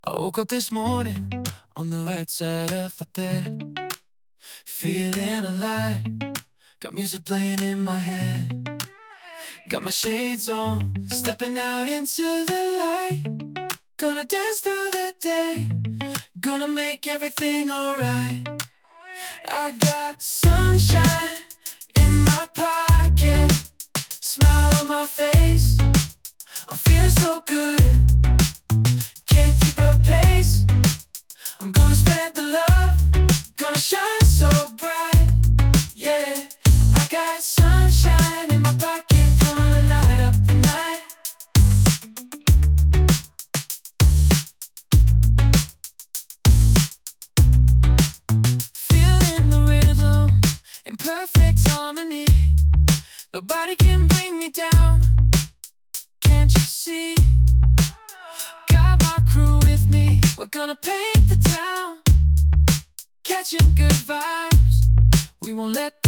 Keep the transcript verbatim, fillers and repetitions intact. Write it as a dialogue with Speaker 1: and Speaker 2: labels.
Speaker 1: I woke up this morning on the right side of the bed, feeling alive. Got music playing in my head, got my shades on, stepping out into the light. Gonna dance through the day, gonna make everything alright. I got sunshine in my pocket, smile on my face, I'm feeling so good. Can't keep a pace, I'm gonna spread the love, gonna shine so bright. Yeah, I got sunshine in my pocket, gonna light up the night. Feeling the rhythm in perfect harmony. Nobody can bring me down, can't you see? Got my crew with me, we're gonna paint the town, catching good vibes, we won't let